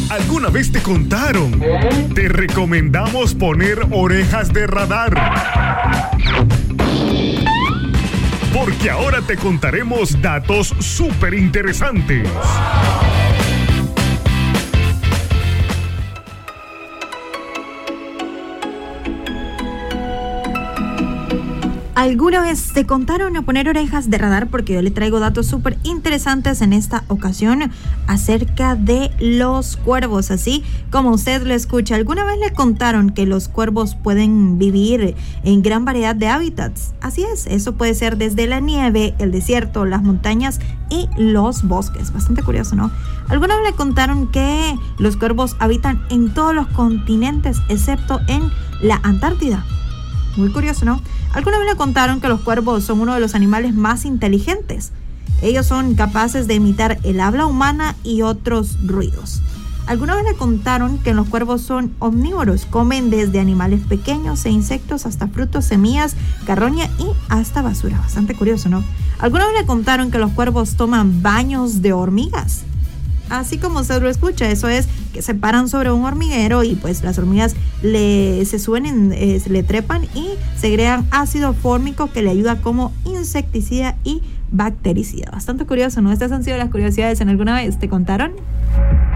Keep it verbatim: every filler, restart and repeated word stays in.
¿Alguna vez te contaron? Te recomendamos poner orejas de radar. Porque ahora te contaremos datos súper interesantes. ¿Alguna vez te contaron a poner orejas de radar? Porque yo le traigo datos súper interesantes en esta ocasión acerca de los cuervos, así como usted lo escucha. ¿Alguna vez le contaron que los cuervos pueden vivir en gran variedad de hábitats? Así es, eso puede ser desde la nieve, el desierto, las montañas y los bosques. Bastante curioso, ¿no? ¿Alguna vez le contaron que los cuervos habitan en todos los continentes excepto en la Antártida? Muy curioso, ¿no? Alguna vez le contaron que los cuervos son uno de los animales más inteligentes. Ellos son capaces de imitar el habla humana y otros ruidos. Alguna vez le contaron que los cuervos son omnívoros, comen desde animales pequeños e insectos hasta frutos, semillas, carroña y hasta basura. Bastante curioso, ¿no? Alguna vez le contaron que los cuervos toman baños de hormigas. Así como usted lo escucha, eso es que se paran sobre un hormiguero y pues las hormigas le, se suben, en, eh, se le trepan y segregan ácido fórmico que le ayuda como insecticida y bactericida. Bastante curioso, ¿no? Estas han sido las curiosidades. ¿En alguna vez te contaron?